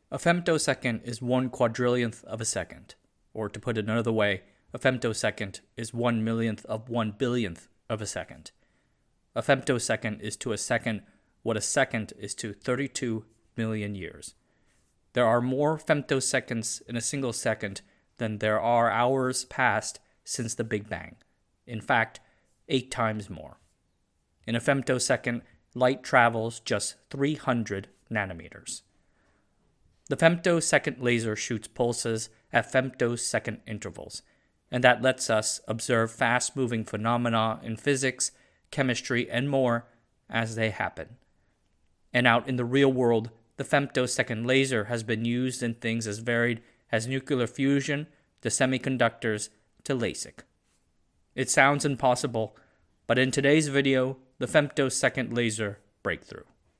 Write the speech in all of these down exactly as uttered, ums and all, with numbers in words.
A femtosecond is one quadrillionth of a second. Or to put it another way, a femtosecond is one millionth of one billionth of a second. A femtosecond is to a second what a second is to thirty-two million years. There are more femtoseconds in a single second than there are hours passed since the Big Bang. In fact, eight times more. In a femtosecond, light travels just three hundred nanometers. The femtosecond laser shoots pulses at femtosecond intervals, and that lets us observe fast-moving phenomena in physics, chemistry, and more as they happen. And out in the real world, the femtosecond laser has been used in things as varied as nuclear fusion to semiconductors to LASIK. It sounds impossible, but in today's video, the femtosecond laser breakthrough.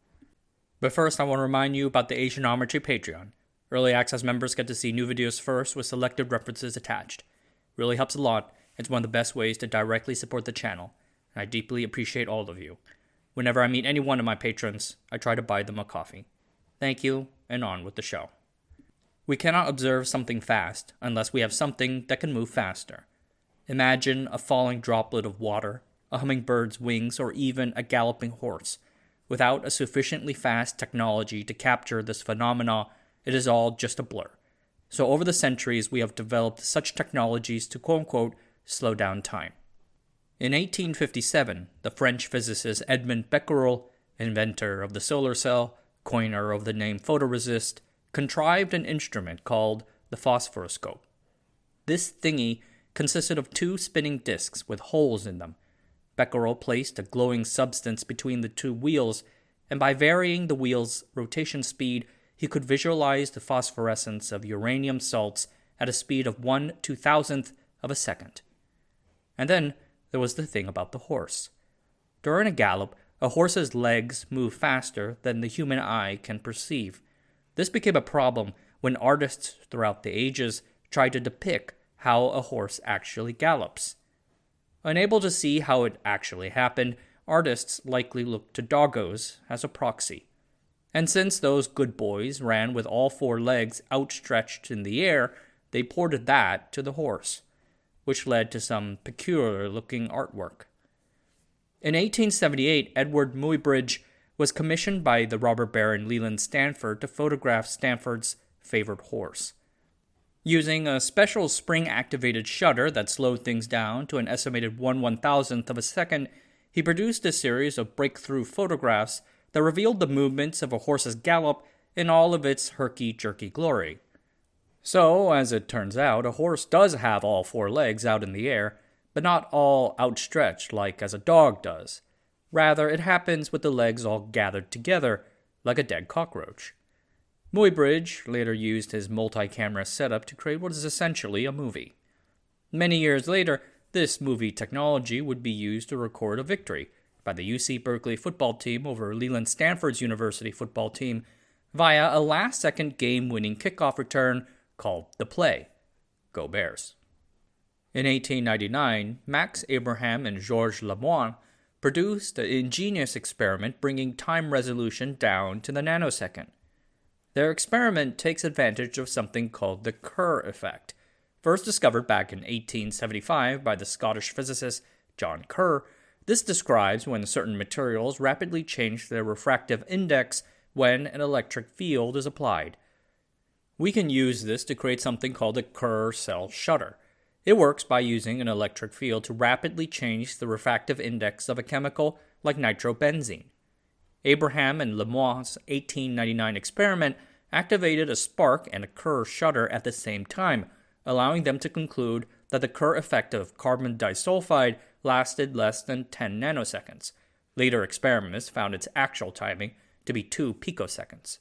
But first, I want to remind you about the Asianometry Patreon. Early access members get to see new videos first with selected references attached. It really helps a lot. It's one of the best ways to directly support the channel, and I deeply appreciate all of you. Whenever I meet any one of my patrons, I try to buy them a coffee. Thank you, and on with the show. We cannot observe something fast unless we have something that can move faster. Imagine a falling droplet of water, a hummingbird's wings, or even a galloping horse. Without a sufficiently fast technology to capture this phenomena, it is all just a blur. So over the centuries, we have developed such technologies to quote-unquote slow down time. In eighteen fifty-seven, the French physicist Edmond Becquerel, inventor of the solar cell, coiner of the name photoresist, contrived an instrument called the phosphorescope. This thingy consisted of two spinning discs with holes in them. Becquerel placed a glowing substance between the two wheels, and by varying the wheel's rotation speed, he could visualize the phosphorescence of uranium salts at a speed of one two-thousandth of a second. And then there was the thing about the horse. During a gallop, a horse's legs move faster than the human eye can perceive. This became a problem when artists throughout the ages tried to depict how a horse actually gallops. Unable to see how it actually happened, artists likely looked to doggos as a proxy. And since those good boys ran with all four legs outstretched in the air, they ported that to the horse, which led to some peculiar-looking artwork. In eighteen seventy-eight, Edward Muybridge was commissioned by the robber baron Leland Stanford to photograph Stanford's favorite horse. Using a special spring-activated shutter that slowed things down to an estimated one one-thousandth of a second, he produced a series of breakthrough photographs that revealed the movements of a horse's gallop in all of its herky-jerky glory. So, as it turns out, a horse does have all four legs out in the air, but not all outstretched like as a dog does. Rather, it happens with the legs all gathered together, like a dead cockroach. Muybridge later used his multi-camera setup to create what is essentially a movie. Many years later, this movie technology would be used to record a victory by the U C Berkeley football team over Leland Stanford's University football team via a last-second game-winning kickoff return called The Play. Go Bears. In eighteen ninety-nine, Max Abraham and Georges Lemoine produced an ingenious experiment bringing time resolution down to the nanosecond. Their experiment takes advantage of something called the Kerr effect. First discovered back in eighteen seventy-five by the Scottish physicist John Kerr, this describes when certain materials rapidly change their refractive index when an electric field is applied. We can use this to create something called a Kerr cell shutter. It works by using an electric field to rapidly change the refractive index of a chemical like nitrobenzene. Abraham and Lemoine's eighteen ninety-nine experiment activated a spark and a Kerr shutter at the same time, allowing them to conclude that the Kerr effect of carbon disulfide lasted less than ten nanoseconds. Later experiments found its actual timing to be two picoseconds.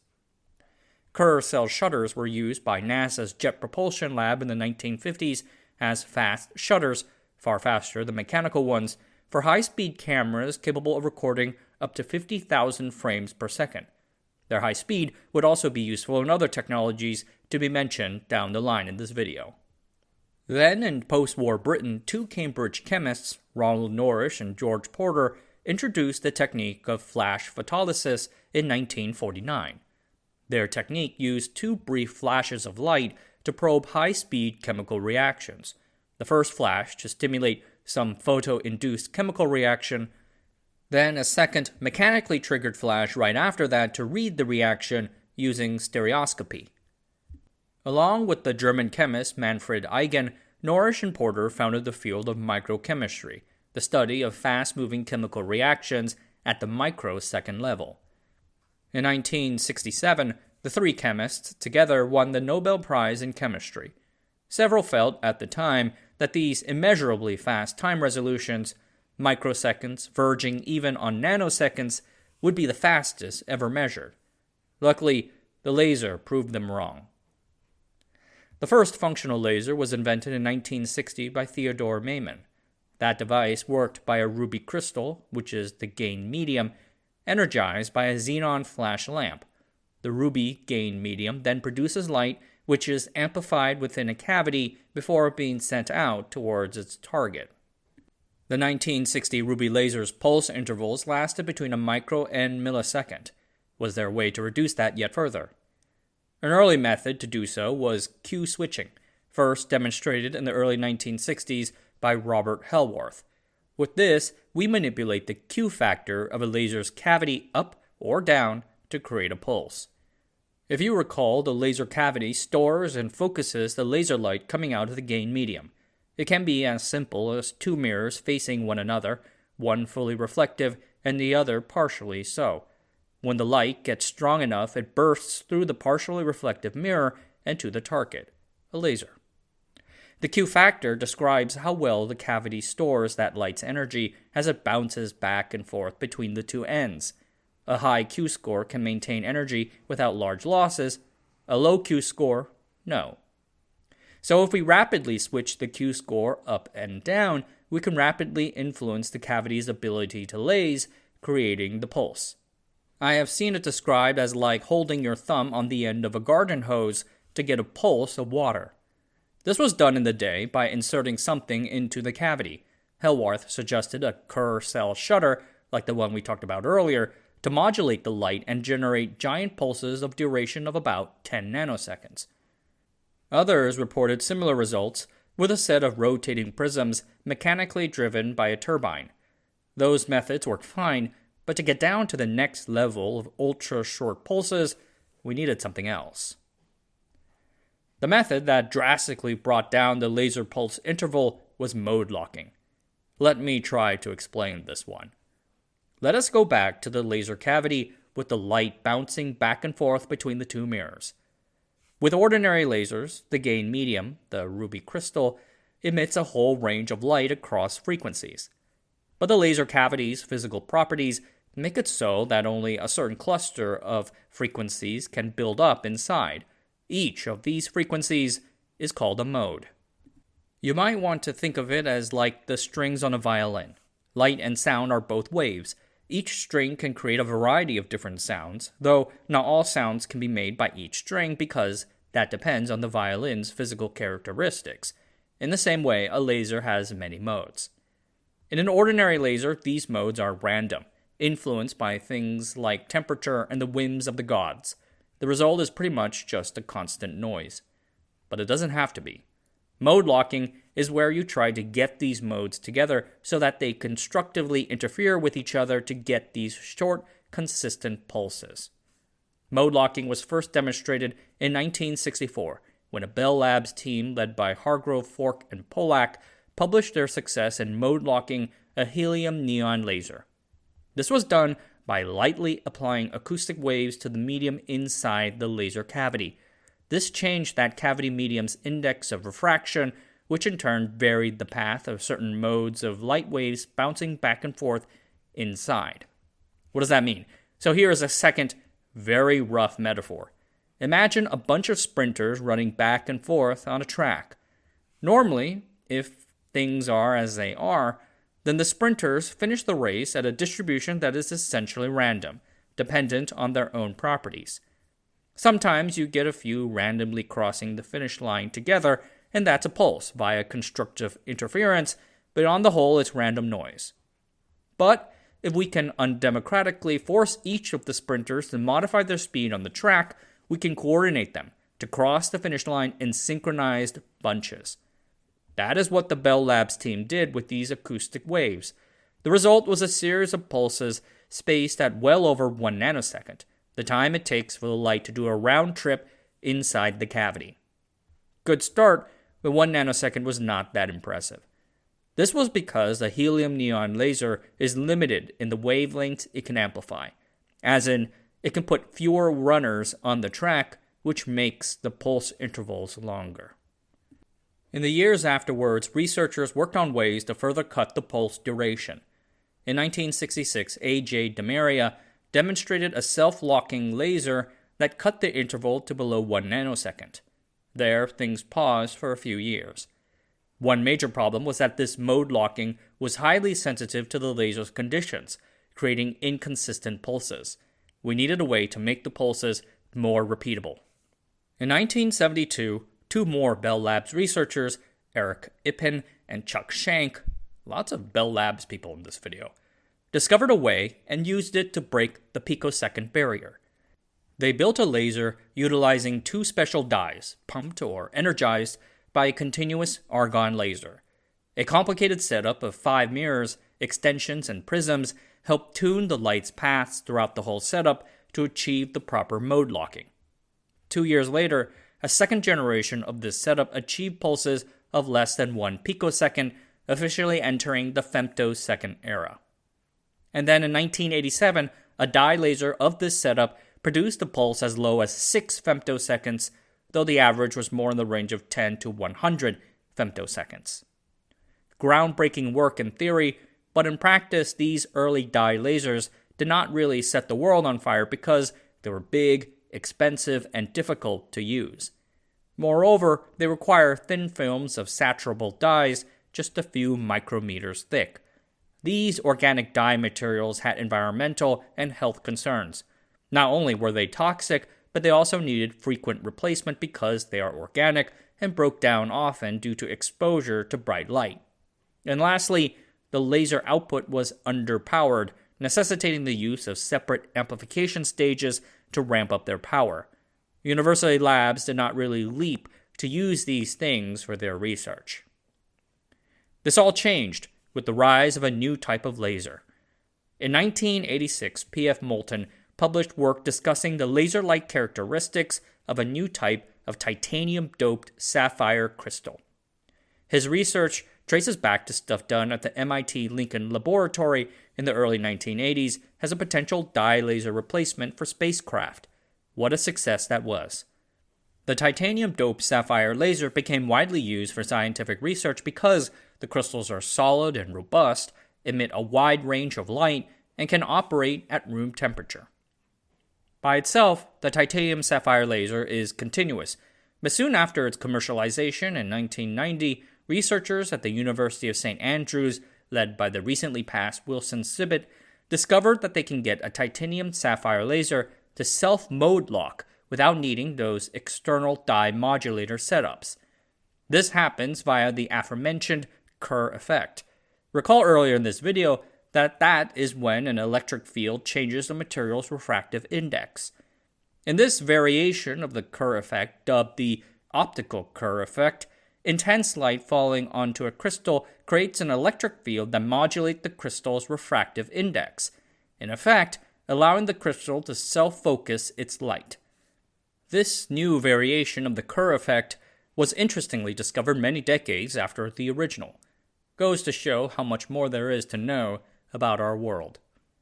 Kerr cell shutters were used by NASA's Jet Propulsion Lab in the nineteen fifties as fast shutters, far faster than mechanical ones, for high-speed cameras capable of recording up to fifty thousand frames per second. Their high speed would also be useful in other technologies to be mentioned down the line in this video. Then, in post-war Britain, two Cambridge chemists, Ronald Norrish and George Porter, introduced the technique of flash photolysis in nineteen forty-nine. Their technique used two brief flashes of light to probe high-speed chemical reactions. The first flash to stimulate some photo-induced chemical reaction, then a second mechanically triggered flash right after that to read the reaction using stereoscopy. Along with the German chemist Manfred Eigen, Norrish and Porter founded the field of microchemistry, the study of fast-moving chemical reactions at the microsecond level. In nineteen sixty-seven, the three chemists together won the Nobel Prize in Chemistry. Several felt at the time that these immeasurably fast time resolutions, microseconds verging even on nanoseconds, would be the fastest ever measured. Luckily, the laser proved them wrong. The first functional laser was invented in nineteen sixty by Theodore Maiman. That device worked by a ruby crystal, which is the gain medium, energized by a xenon flash lamp. The ruby gain medium then produces light, which is amplified within a cavity before being sent out towards its target. The nineteen sixty ruby laser's pulse intervals lasted between a micro and millisecond. Was there a way to reduce that yet further? An early method to do so was Q switching, first demonstrated in the early nineteen sixties by Robert Hellwarth. With this, we manipulate the Q factor of a laser's cavity up or down to create a pulse. If you recall, the laser cavity stores and focuses the laser light coming out of the gain medium. It can be as simple as two mirrors facing one another, one fully reflective and the other partially so. When the light gets strong enough, it bursts through the partially reflective mirror and to the target, a laser. The Q factor describes how well the cavity stores that light's energy as it bounces back and forth between the two ends. A high Q score can maintain energy without large losses. A low Q score, no. So if we rapidly switch the Q score up and down, we can rapidly influence the cavity's ability to laze, creating the pulse. I have seen it described as like holding your thumb on the end of a garden hose to get a pulse of water. This was done in the day by inserting something into the cavity. Hellwarth suggested a Kerr cell shutter, like the one we talked about earlier, to modulate the light and generate giant pulses of duration of about ten nanoseconds. Others reported similar results with a set of rotating prisms mechanically driven by a turbine. Those methods worked fine, but to get down to the next level of ultra-short pulses, we needed something else. The method that drastically brought down the laser pulse interval was mode locking. Let me try to explain this one. Let us go back to the laser cavity with the light bouncing back and forth between the two mirrors. With ordinary lasers, the gain medium, the ruby crystal, emits a whole range of light across frequencies. But the laser cavity's physical properties make it so that only a certain cluster of frequencies can build up inside. Each of these frequencies is called a mode. You might want to think of it as like the strings on a violin. Light and sound are both waves. Each string can create a variety of different sounds, though not all sounds can be made by each string because that depends on the violin's physical characteristics. In the same way, a laser has many modes. In an ordinary laser, these modes are random, influenced by things like temperature and the whims of the gods. The result is pretty much just a constant noise. But it doesn't have to be. Mode locking is where you try to get these modes together so that they constructively interfere with each other to get these short, consistent pulses. Mode locking was first demonstrated in nineteen sixty-four, when a Bell Labs team led by Hargrove, Fork, and Pollack published their success in mode locking a helium neon laser. This was done by lightly applying acoustic waves to the medium inside the laser cavity. This changed that cavity medium's index of refraction, which in turn varied the path of certain modes of light waves bouncing back and forth inside. What does that mean? So here is a second, very rough metaphor. Imagine a bunch of sprinters running back and forth on a track. Normally, if things are as they are, then the sprinters finish the race at a distribution that is essentially random, dependent on their own properties. Sometimes you get a few randomly crossing the finish line together, and that's a pulse via constructive interference, but on the whole it's random noise. But if we can undemocratically force each of the sprinters to modify their speed on the track, we can coordinate them to cross the finish line in synchronized bunches. That is what the Bell Labs team did with these acoustic waves. The result was a series of pulses spaced at well over one nanosecond, the time it takes for the light to do a round trip inside the cavity. Good start, but one nanosecond was not that impressive. This was because the helium neon laser is limited in the wavelengths it can amplify, as in, it can put fewer runners on the track, which makes the pulse intervals longer. In the years afterwards, researchers worked on ways to further cut the pulse duration. In nineteen sixty-six, A J DeMaria demonstrated a self-locking laser that cut the interval to below one nanosecond. There, things paused for a few years. One major problem was that this mode locking was highly sensitive to the laser's conditions, creating inconsistent pulses. We needed a way to make the pulses more repeatable. In nineteen seventy-two, two more Bell Labs researchers, Eric Ippen and Chuck Shank, lots of Bell Labs people in this video, discovered a way and used it to break the picosecond barrier. They built a laser utilizing two special dyes, pumped or energized by a continuous argon laser. A complicated setup of five mirrors, extensions, and prisms helped tune the light's paths throughout the whole setup to achieve the proper mode locking. Two years later, a second generation of this setup achieved pulses of less than one picosecond, officially entering the femtosecond era. And then in nineteen eighty-seven, a dye laser of this setup produced a pulse as low as six femtoseconds, though the average was more in the range of ten to one hundred femtoseconds. Groundbreaking work in theory, but in practice, these early dye lasers did not really set the world on fire because they were big, expensive, and difficult to use. Moreover, they require thin films of saturable dyes just a few micrometers thick. These organic dye materials had environmental and health concerns. Not only were they toxic, but they also needed frequent replacement because they are organic and broke down often due to exposure to bright light. And lastly, the laser output was underpowered, necessitating the use of separate amplification stages to ramp up their power. University labs did not really leap to use these things for their research. This all changed with the rise of a new type of laser. In nineteen eighty-six, P F Moulton published work discussing the laser-like characteristics of a new type of titanium-doped sapphire crystal. His research traces back to stuff done at the M I T Lincoln Laboratory in the early nineteen eighties as a potential dye laser replacement for spacecraft. What a success that was. The titanium-doped sapphire laser became widely used for scientific research because the crystals are solid and robust, emit a wide range of light, and can operate at room temperature. By itself, the titanium sapphire laser is continuous, but soon after its commercialization in nineteen ninety, researchers at the University of Saint Andrews, led by the recently passed Wilson Sibbitt, discovered that they can get a titanium sapphire laser to self-mode lock without needing those external dye modulator setups. This happens via the aforementioned Kerr effect. Recall earlier in this video that that is when an electric field changes the material's refractive index. In this variation of the Kerr effect, dubbed the optical Kerr effect, intense light falling onto a crystal creates an electric field that modulates the crystal's refractive index, in effect, allowing the crystal to self-focus its light. This new variation of the Kerr effect was interestingly discovered many decades after the original. Goes to show how much more there is to know about our world.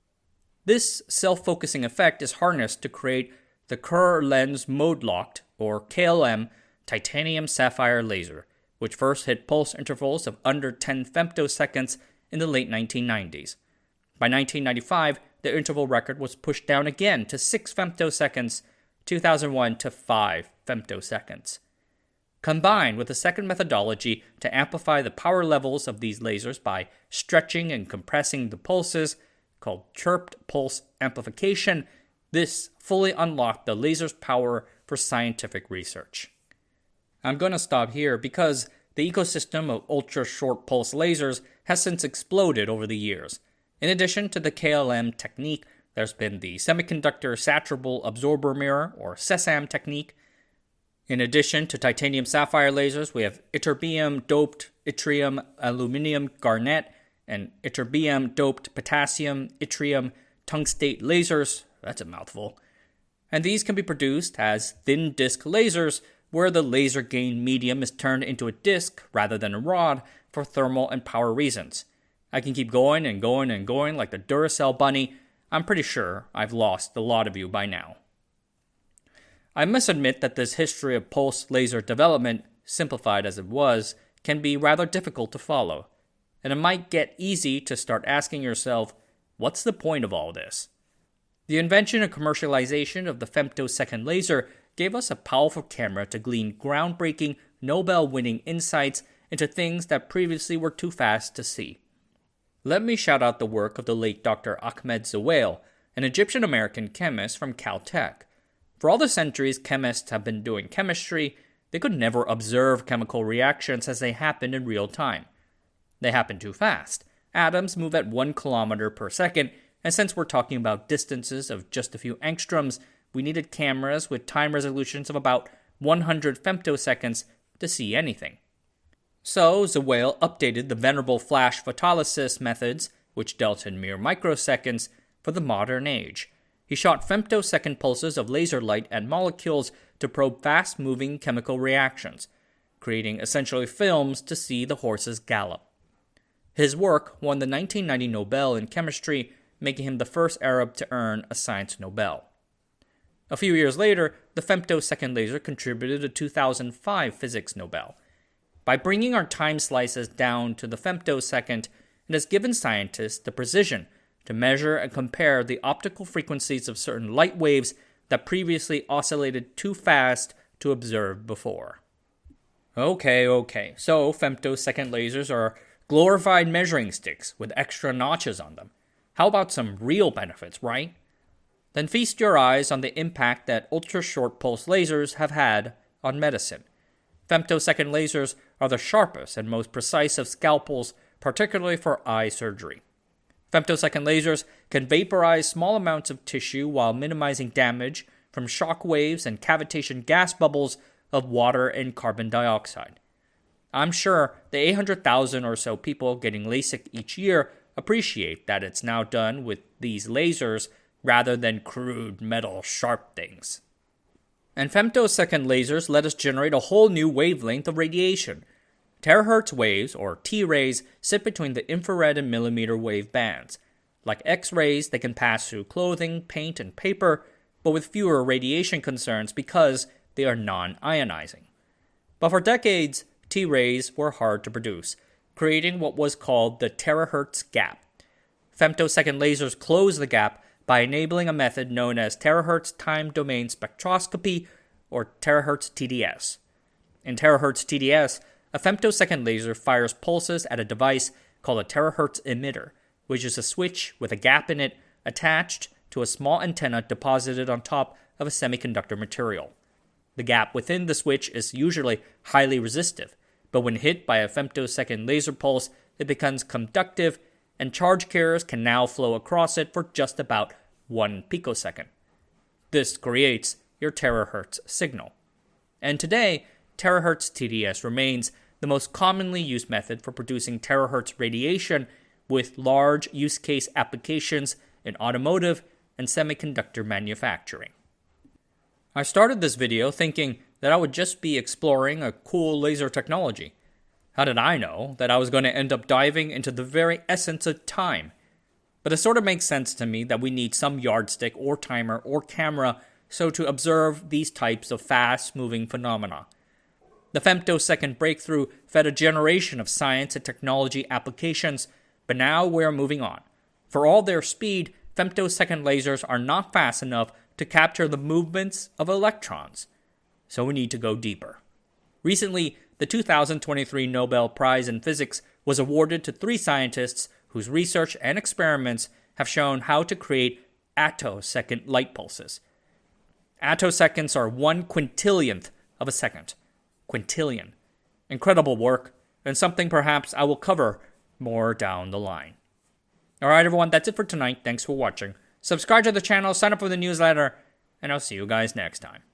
This self-focusing effect is harnessed to create the Kerr lens mode-locked, or K L M, titanium sapphire laser, which first hit pulse intervals of under ten femtoseconds in the late nineteen nineties. By nineteen ninety-five, the interval record was pushed down again to six femtoseconds, two thousand one to five femtoseconds. Combined with a second methodology to amplify the power levels of these lasers by stretching and compressing the pulses, called chirped pulse amplification, this fully unlocked the laser's power for scientific research. I'm going to stop here because the ecosystem of ultra-short pulse lasers has since exploded over the years. In addition to the K L M technique, There's been the semiconductor saturable absorber mirror, or SESAM technique. In addition to titanium sapphire lasers, we have ytterbium doped yttrium aluminum garnet and ytterbium doped potassium yttrium tungstate lasers. That's a mouthful. And these can be produced as thin disc lasers, where the laser gain medium is turned into a disc rather than a rod for thermal and power reasons. I can keep going and going and going like the Duracell bunny. I'm pretty sure I've lost a lot of you by now. I must admit that this history of pulse laser development, simplified as it was, can be rather difficult to follow, and it might get easy to start asking yourself, what's the point of all this? The invention and commercialization of the femtosecond laser gave us a powerful camera to glean groundbreaking, Nobel-winning insights into things that previously were too fast to see. Let me shout out the work of the late Doctor Ahmed Zewail, an Egyptian-American chemist from Caltech. For all the centuries chemists have been doing chemistry, they could never observe chemical reactions as they happened in real time. They happen too fast. Atoms move at one kilometer per second, and since we're talking about distances of just a few angstroms, we needed cameras with time resolutions of about one hundred femtoseconds to see anything. So, Zewail updated the venerable flash photolysis methods, which dealt in mere microseconds, for the modern age. He shot femtosecond pulses of laser light at molecules to probe fast-moving chemical reactions, creating essentially films to see the horses gallop. His work won the nineteen ninety Nobel in Chemistry, making him the first Arab to earn a Science Nobel. A few years later, the femtosecond laser contributed a two thousand five Physics Nobel. By bringing our time slices down to the femtosecond, it has given scientists the precision to measure and compare the optical frequencies of certain light waves that previously oscillated too fast to observe before. Okay, okay, so femtosecond lasers are glorified measuring sticks with extra notches on them. How about some real benefits, right? Then feast your eyes on the impact that ultra-short pulse lasers have had on medicine. Femtosecond lasers are the sharpest and most precise of scalpels, particularly for eye surgery. Femtosecond lasers can vaporize small amounts of tissue while minimizing damage from shock waves and cavitation gas bubbles of water and carbon dioxide. I'm sure the eight hundred thousand or so people getting LASIK each year appreciate that it's now done with these lasers rather than crude metal sharp things. And femtosecond lasers let us generate a whole new wavelength of radiation. Terahertz waves, or T-rays, sit between the infrared and millimeter wave bands. Like X-rays, they can pass through clothing, paint, and paper, but with fewer radiation concerns because they are non-ionizing. But for decades, T-rays were hard to produce, creating what was called the terahertz gap. Femtosecond lasers close the gap by enabling a method known as terahertz time domain spectroscopy, or terahertz T D S. In terahertz T D S, a femtosecond laser fires pulses at a device called a terahertz emitter, which is a switch with a gap in it attached to a small antenna deposited on top of a semiconductor material. The gap within the switch is usually highly resistive, but when hit by a femtosecond laser pulse, it becomes conductive, and charge carriers can now flow across it for just about one picosecond. This creates your terahertz signal. And today, terahertz T D S remains the most commonly used method for producing terahertz radiation, with large use case applications in automotive and semiconductor manufacturing. I started this video thinking that I would just be exploring a cool laser technology. How did I know that I was going to end up diving into the very essence of time? But it sort of makes sense to me that we need some yardstick or timer or camera so to observe these types of fast-moving phenomena. The femtosecond breakthrough fed a generation of science and technology applications, but now we're moving on. For all their speed, femtosecond lasers are not fast enough to capture the movements of electrons. So we need to go deeper. Recently, the two thousand twenty-three Nobel Prize in Physics was awarded to three scientists whose research and experiments have shown how to create attosecond light pulses. Attoseconds are one quintillionth of a second. Quintillion. Incredible work, and something perhaps I will cover more down the line. Alright everyone, that's it for tonight. Thanks for watching. Subscribe to the channel, sign up for the newsletter, and I'll see you guys next time.